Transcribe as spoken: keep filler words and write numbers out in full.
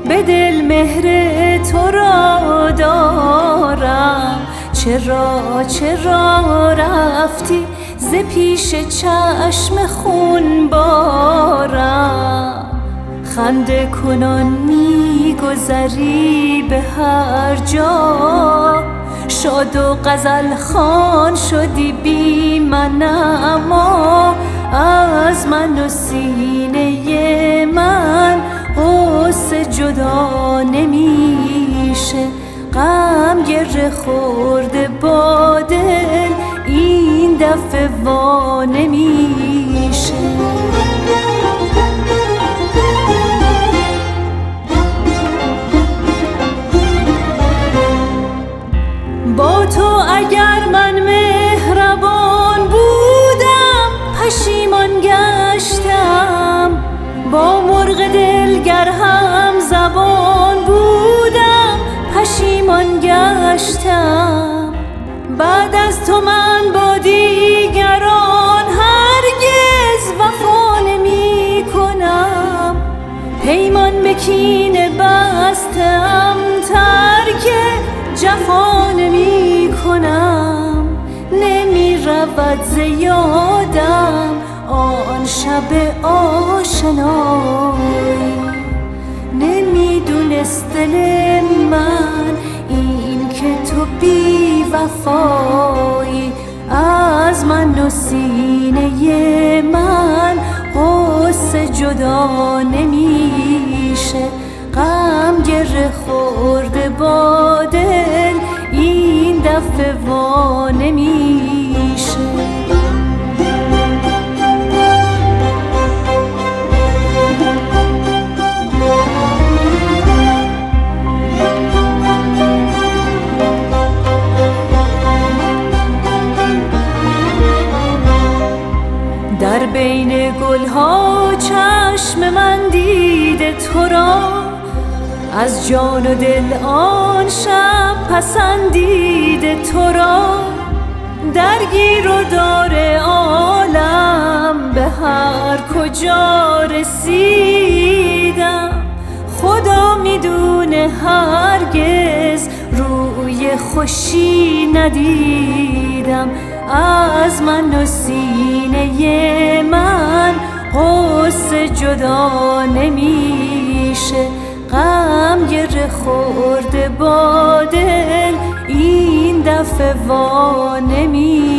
به دل مهر تو را دارم. چرا چرا رفتی ز پیش چشم خون بارم؟ خنده کنان می گذری به هر جا، شاد و غزل خوان شدی بی من، اما از من و سینه من غصه جدا نمیشه. غم گره خورده با دل این دفعه وا نمیشه. با تو اگر من مهربان بودم پشیمان گشتم، با مرغ دلگر هم زبان بودم پشیمان گشتم. بعد از تو من با دیگران هرگز وفا نمی کنم. پیمان به کینه بستم ترک جفا نمی کنم. نمی رود ز یادم آن شب آشنایی، نمی دونست دل من این که تو بی وفایی. از من و سینه من غصه جدا نمیشه. غم گره خورده با دل این دفعه وا نمیشه. در بین گلها چشم من دیده تو را، از جان و دل آن شب پسندیده تو را. درگیر و دار عالم به هر کجا رسیدم، خدا میدونه هرگز روی خوشی ندیدم. از من و سینه من غصه جدا نمیشه. غم گره خورده با دل این دفعه وا نمیشه.